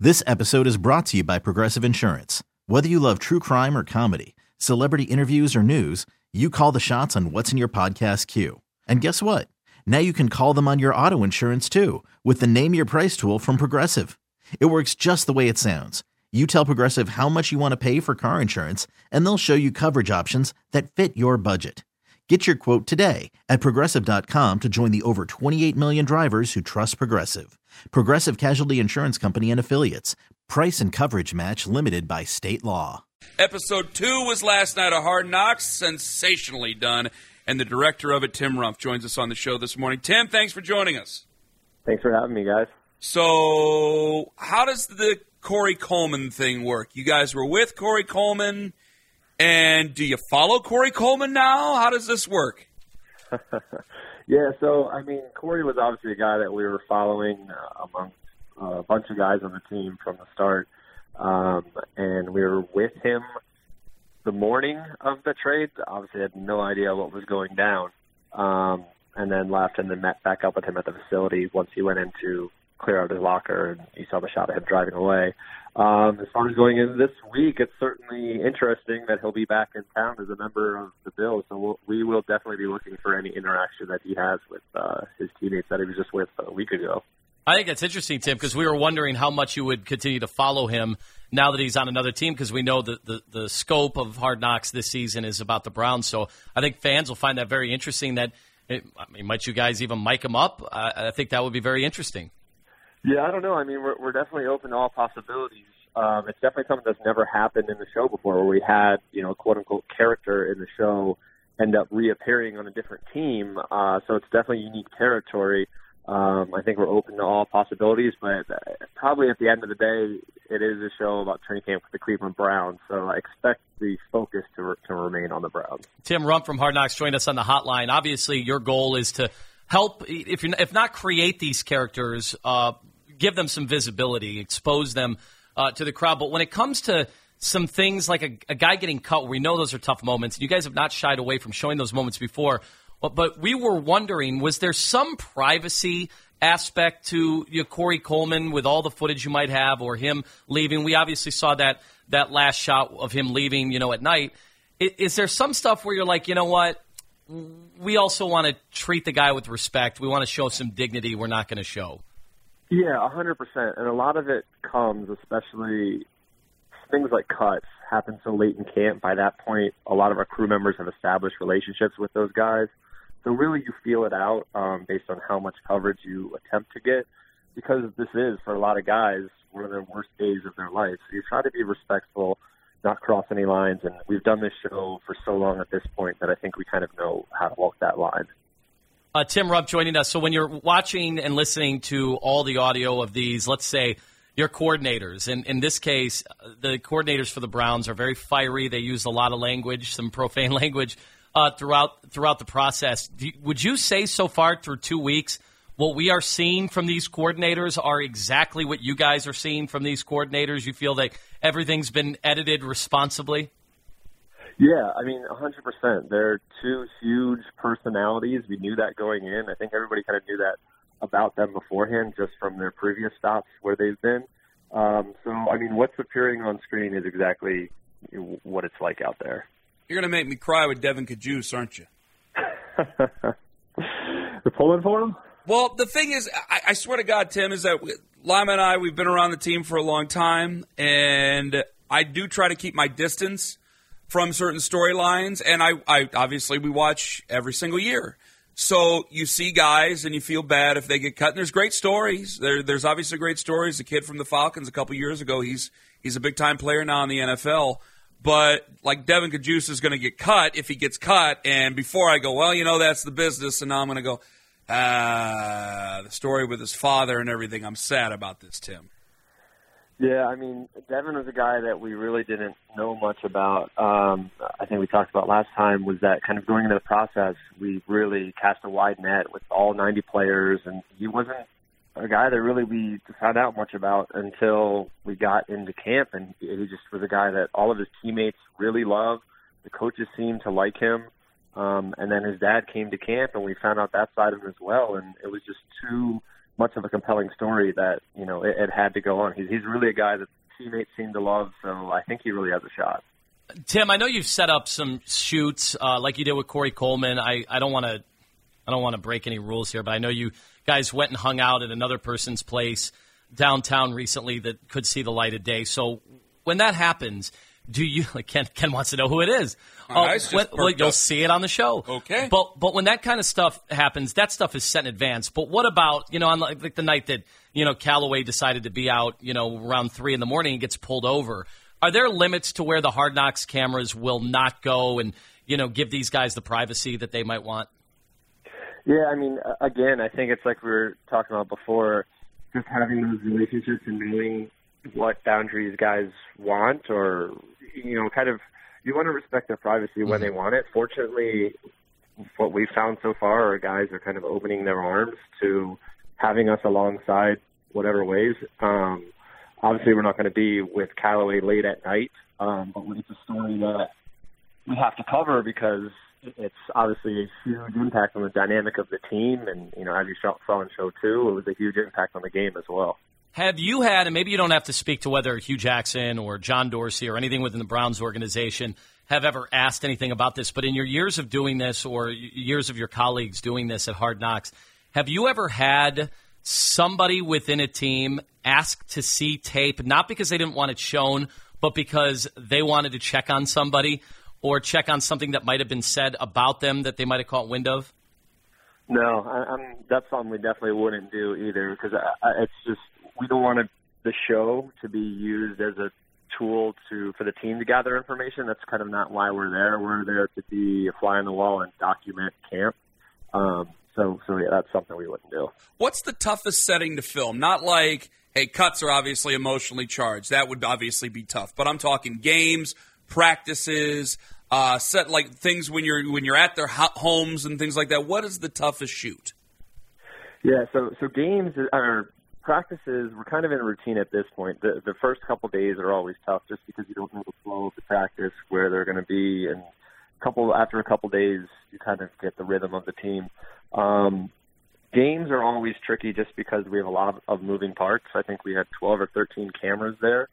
This episode is brought to you by Progressive Insurance. Whether you love true crime or comedy, celebrity interviews or news, you call the shots on what's in your podcast queue. And guess what? Now you can call them on your auto insurance too with the Name Your Price tool from Progressive. It works just the way it sounds. You tell Progressive how much you want to pay for car insurance, and they'll show you coverage options that fit your budget. Get your quote today at Progressive.com to join the over 28 million drivers who trust Progressive. Progressive Casualty Insurance Company and Affiliates. Price and coverage match limited by state law. Episode 2 was last night of Hard Knocks, sensationally done. And the director of it, Tim Rumpf, joins us on the show this morning. Tim, thanks for joining us. Thanks for having me, guys. So, how does the Corey Coleman thing work? You guys were with Corey Coleman, and do you follow Corey Coleman now? How does this work? Yeah, so, Corey was obviously a guy that we were following among a bunch of guys on the team from the start, and we were with him the morning of the trade. Obviously had no idea what was going down, and then left and then met back up with him at the facility once he went in to clear out his locker, and you saw the shot of him driving away. As far as going into this week, it's certainly interesting that he'll be back in town as a member of the Bills, so we will definitely be looking for any interaction that he has with his teammates that he was just with a week ago. I think that's interesting, Tim, because we were wondering how much you would continue to follow him now that he's on another team, because we know that the scope of Hard Knocks this season is about the Browns. So I think fans will find that very interesting. Might you guys even mic him up? I think that would be very interesting. Yeah, I don't know. We're definitely open to all possibilities. It's definitely something that's never happened in the show before, where we had, quote-unquote character in the show end up reappearing on a different team. So it's definitely unique territory. I think we're open to all possibilities, but probably at the end of the day, it is a show about training camp with the Cleveland Browns, so I expect the focus to remain on the Browns. Tim Rumpf from Hard Knocks joined us on the hotline. Obviously, your goal is to help, if not create these characters, give them some visibility, expose them to the crowd. But when it comes to some things like a guy getting cut, we know those are tough moments. You guys have not shied away from showing those moments before. But we were wondering, was there some privacy aspect to Corey Coleman with all the footage you might have, or him leaving? We obviously saw that last shot of him leaving, at night. Is there some stuff where you're like, you know what, we also want to treat the guy with respect. We want to show some dignity we're not going to show. Yeah, 100%. And a lot of it comes, especially things like cuts, happen so late in camp. By that point, a lot of our crew members have established relationships with those guys. So really you feel it out based on how much coverage you attempt to get, because this is, for a lot of guys, one of their worst days of their life. So you try to be respectful, not cross any lines, and we've done this show for so long at this point that I think we kind of know how to walk that line. Tim Rumpf joining us. So when you're watching and listening to all the audio of these, let's say your coordinators, and in this case, the coordinators for the Browns are very fiery. They use a lot of language, some profane language, throughout the process. Would you say so far through 2 weeks, what we are seeing from these coordinators are exactly what you guys are seeing from these coordinators? You feel like everything's been edited responsibly? Yeah, 100%. They're two huge personalities. We knew that going in. I think everybody kind of knew that about them beforehand, just from their previous stops where they've been. What's appearing on screen is exactly what it's like out there. You're going to make me cry with Devin Kajus, aren't you? We're pulling for him? Well, the thing is, I swear to God, Tim, is that Lima and I, we've been around the team for a long time, and I do try to keep my distance from certain storylines, and I obviously we watch every single year. So you see guys, and you feel bad if they get cut, and there's great stories. There's obviously great stories. The kid from the Falcons a couple years ago, he's a big-time player now in the NFL. But, like, Devin Kajus is going to get cut if he gets cut. And before I go, well, that's the business. And now I'm going to go, the story with his father and everything. I'm sad about this, Tim. Yeah, Devin was a guy that we really didn't know much about. I think we talked about last time was that kind of going into the process, we really cast a wide net with all 90 players. And he wasn't a guy that really we found out much about until we got into camp, and he just was a guy that all of his teammates really loved. The coaches seemed to like him, and then his dad came to camp, and we found out that side of him as well, and it was just two much of a compelling story that, you know, it had to go on. He's really a guy that teammates seem to love, so I think he really has a shot. Tim, I know you've set up some shoots like you did with Corey Coleman. I don't want to break any rules here, but I know you guys went and hung out at another person's place downtown recently that could see the light of day. So when that happens, do you – Ken wants to know who it is. You'll see it on the show. Okay. But when that kind of stuff happens, that stuff is set in advance. But what about, you know, on like the night that, you know, Callaway decided to be out, you know, around 3 a.m. and gets pulled over? Are there limits to where the Hard Knocks cameras will not go and, you know, give these guys the privacy that they might want? Yeah, I mean, again, I think it's like we were talking about before, just having those relationships and knowing what boundaries guys want, or, you know, kind of, you want to respect their privacy when they want it. Fortunately, what we've found so far are guys are kind of opening their arms to having us alongside whatever ways. Obviously, we're not going to be with Callaway late at night, but it's a story that we have to cover because it's obviously a huge impact on the dynamic of the team. And, you know, as you saw in show 2, it was a huge impact on the game as well. Have you had, and maybe you don't have to speak to whether Hugh Jackson or John Dorsey or anything within the Browns organization have ever asked anything about this, but in your years of doing this or years of your colleagues doing this at Hard Knocks, have you ever had somebody within a team ask to see tape, not because they didn't want it shown, but because they wanted to check on somebody or check on something that might have been said about them that they might have caught wind of? No, that's something we definitely wouldn't do either, because it's just, we don't want the show to be used as a tool for the team to gather information. That's kind of not why we're there. We're there to be a fly on the wall and document camp. So yeah, that's something we wouldn't do. What's the toughest setting to film? Not like, hey, cuts are obviously emotionally charged. That would obviously be tough. But I'm talking games, practices, set like things when you're at their homes and things like that. What is the toughest shoot? Yeah, so games are practices. We're kind of in a routine at this point. The first couple days are always tough, just because you don't know the flow of the practice, where they're going to be, and after a couple days, you kind of get the rhythm of the team. Games are always tricky, just because we have a lot of moving parts. I think we had 12 or 13 cameras there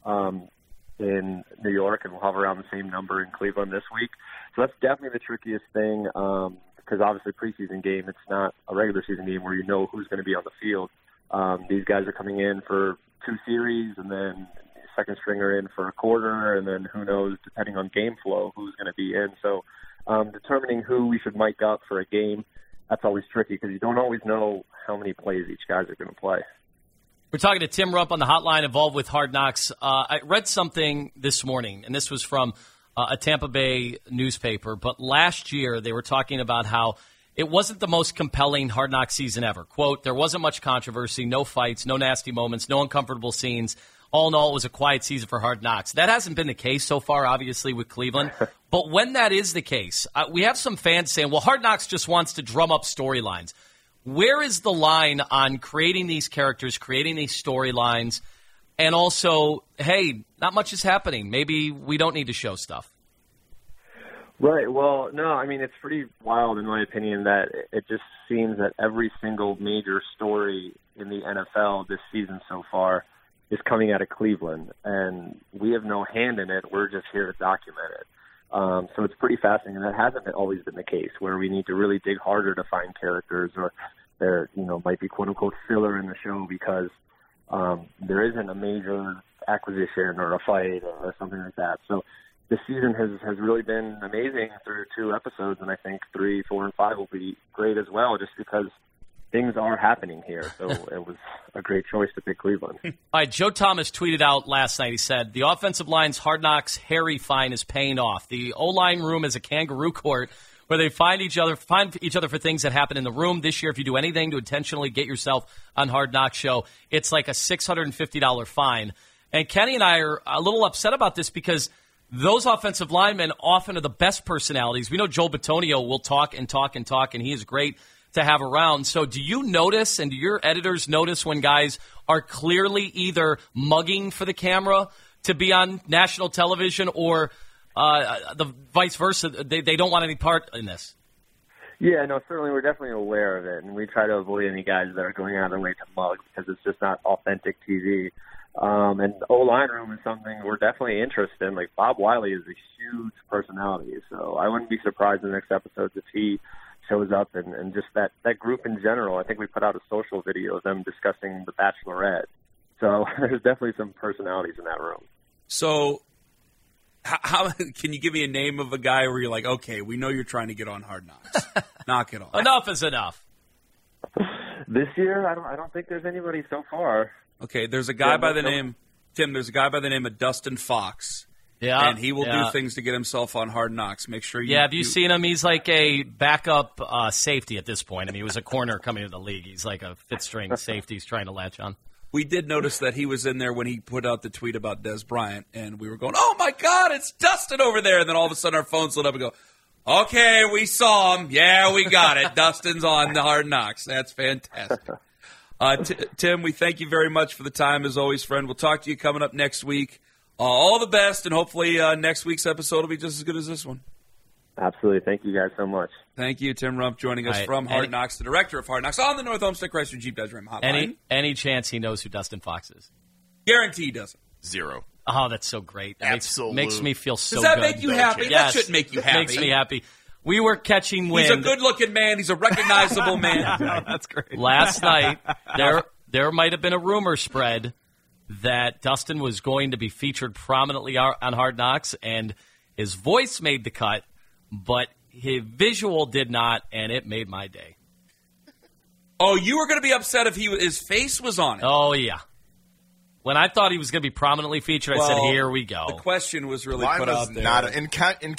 in New York, and we'll have around the same number in Cleveland this week. So that's definitely the trickiest thing, because obviously preseason game, it's not a regular season game where you know who's going to be on the field. These guys are coming in for 2 series, and then second stringer in for a quarter, and then who knows, depending on game flow, who's going to be in. So determining who we should mic up for a game, that's always tricky, because you don't always know how many plays each guys are going to play. We're talking to Tim Rupp on the hotline involved with Hard Knocks. I read something this morning, and this was from a Tampa Bay newspaper, but last year they were talking about how it wasn't the most compelling Hard Knocks season ever. Quote, there wasn't much controversy, no fights, no nasty moments, no uncomfortable scenes. All in all, it was a quiet season for Hard Knocks. That hasn't been the case so far, obviously, with Cleveland. But when that is the case, we have some fans saying, well, Hard Knocks just wants to drum up storylines. Where is the line on creating these characters, creating these storylines, and also, hey, not much is happening. Maybe we don't need to show stuff. Right. Well, no, I mean, it's pretty wild, in my opinion, that it just seems that every single major story in the NFL this season so far is coming out of Cleveland, and we have no hand in it. We're just here to document it. So it's pretty fascinating, and that hasn't always been the case, where we need to really dig harder to find characters, or there, you know, might be quote-unquote filler in the show because there isn't a major acquisition or a fight or something like that. So this season has really been amazing through 2 episodes, and I think 3, 4, and 5 will be great as well, just because things are happening here. So it was a great choice to pick Cleveland. All right, Joe Thomas tweeted out last night, he said, the offensive line's Hard Knocks Harry fine is paying off. The O-line room is a kangaroo court where they find each other for things that happen in the room. This year, if you do anything to intentionally get yourself on Hard Knocks show, it's like a $650 fine. And Kenny and I are a little upset about this because those offensive linemen often are the best personalities. We know Joel Bitonio will talk and talk and talk, and he is great to have around. So do you notice, and do your editors notice, when guys are clearly either mugging for the camera to be on national television or the vice versa, they don't want any part in this? Yeah, no, certainly we're definitely aware of it, and we try to avoid any guys that are going out of their way to mug because it's just not authentic TV. And the O-line room is something we're definitely interested in. Like, Bob Wiley is a huge personality, so I wouldn't be surprised in the next episodes if he shows up and just that group in general. I think we put out a social video of them discussing The Bachelorette. So there's definitely some personalities in that room. So how can you give me a name of a guy where you're like, okay, we know you're trying to get on Hard Knocks. Knock it off. Enough is enough. This year, I don't think there's anybody so far. Okay, there's a guy by the name, Tim, there's a guy by the name of Dustin Fox. Yeah. And he will do things to get himself on Hard Knocks. Make sure you... Yeah, have you seen him? He's like a backup safety at this point. I mean, he was a corner coming to the league. He's like a fifth-string safety he's trying to latch on. We did notice that he was in there when he put out the tweet about Des Bryant, and we were going, oh, my God, it's Dustin over there. And then all of a sudden our phones lit up and go, okay, we saw him. Yeah, we got it. Dustin's on the Hard Knocks. That's fantastic. Tim, we thank you very much for the time, as always, friend. We'll talk to you coming up next week. All the best, and hopefully next week's episode will be just as good as this one. Absolutely. Thank you guys so much. Thank you, Tim Rump, joining us from Hard Knocks, the director of Hard Knocks on the North Olmsted Chrysler Jeep Dodge Ram hotline. Any chance he knows who Dustin Fox is? Guarantee he doesn't. 0. Oh, that's so great. That makes me feel so good. Does that make you happy? Yes, that should make you happy. It makes me happy. We were catching wind. He's a good-looking man. He's a recognizable man. That's great. Last night, there might have been a rumor spread that Dustin was going to be featured prominently on Hard Knocks, and his voice made the cut, but his visual did not, and it made my day. Oh, you were going to be upset if his face was on it. Oh, yeah. When I thought he was going to be prominently featured, I said, here we go. The question was really put out there. Not in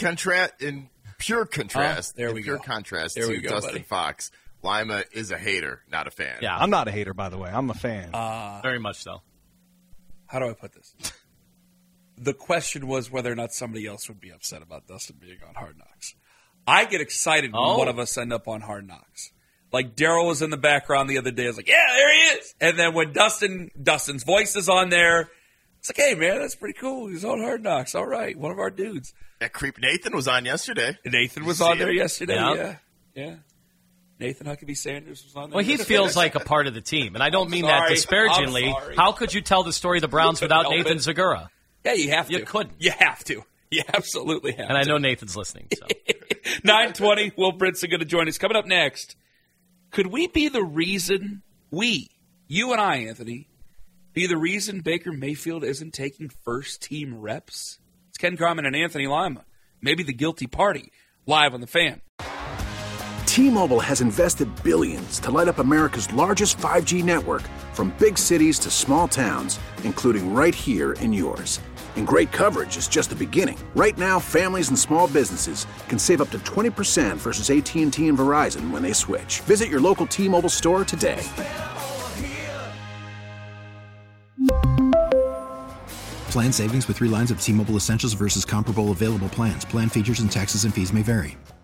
pure contrast to Dustin Fox, Lima is a hater, not a fan. Yeah, I'm not a hater, by the way. I'm a fan. Very much so. How do I put this? The question was whether or not somebody else would be upset about Dustin being on Hard Knocks. I get excited when one of us end up on Hard Knocks. Like Daryl was in the background the other day. I was like, yeah, there he is. And then when Dustin's voice is on there, it's like, hey, man, that's pretty cool. He's on Hard Knocks. All right, one of our dudes. That creep Nathan was on yesterday. Nathan was on there yesterday, yeah. Nathan Huckabee Sanders was on there. Well, he feels like a part of the team, and I don't mean that disparagingly. How could you tell the story of the Browns without Nathan Zagura? Yeah, you have to. You couldn't. You have to. You absolutely have to. And I know Nathan's listening. So. 9:20, Will Brinson going to join us. Coming up next, could we be the reason, you and I, Anthony, be the reason Baker Mayfield isn't taking first-team reps? It's Ken Carman and Anthony Lima. Maybe the guilty party. Live on The Fan. T-Mobile has invested billions to light up America's largest 5G network, from big cities to small towns, including right here in yours. And great coverage is just the beginning. Right now, families and small businesses can save up to 20% versus AT&T and Verizon when they switch. Visit your local T-Mobile store today. Plan savings with 3 lines of T-Mobile Essentials versus comparable available plans. Plan features and taxes and fees may vary.